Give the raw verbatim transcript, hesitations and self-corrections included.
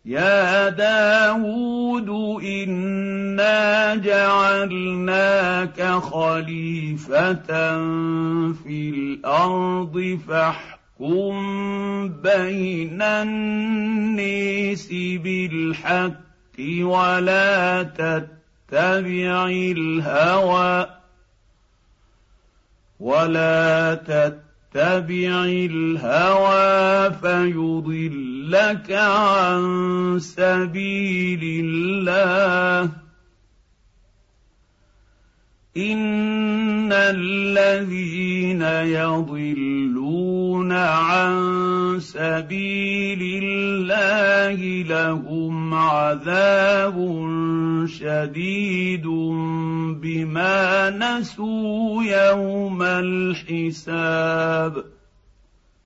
يا داود إنا جعلناك خليفة في الأرض فاحكم بين الناس بالحق ولا تتبع الهوى ولا تتبع الهوى فيضلك عن سبيل الله إن الذين يضلون عن سبيل الله لهم عذاب شديد بما نسوا يوم الحساب